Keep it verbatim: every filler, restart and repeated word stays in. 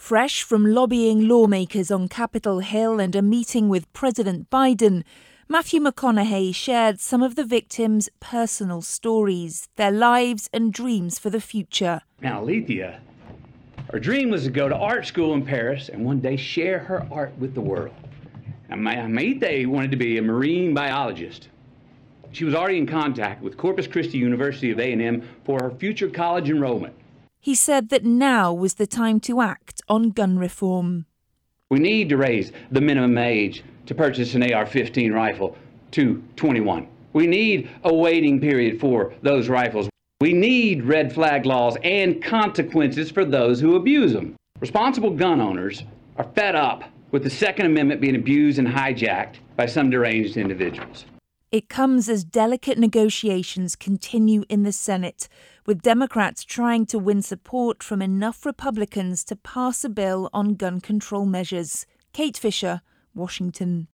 Fresh from lobbying lawmakers on Capitol Hill and a meeting with President Biden, Matthew McConaughey shared some of the victims' personal stories, their lives and dreams for the future. Now, Alethea, her dream was to go to art school in Paris and one day share her art with the world. Now, Maite wanted to be a marine biologist. She was already in contact with Corpus Christi University of A and M for her future college enrollment. He said that now was the time to act on gun reform. We need to raise the minimum age to purchase an A R fifteen rifle to twenty-one. We need a waiting period for those rifles. We need red flag laws and consequences for those who abuse them. Responsible gun owners are fed up with the Second Amendment being abused and hijacked by some deranged individuals. It comes as delicate negotiations continue in the Senate, with Democrats trying to win support from enough Republicans to pass a bill on gun control measures. Kate Fisher, Washington.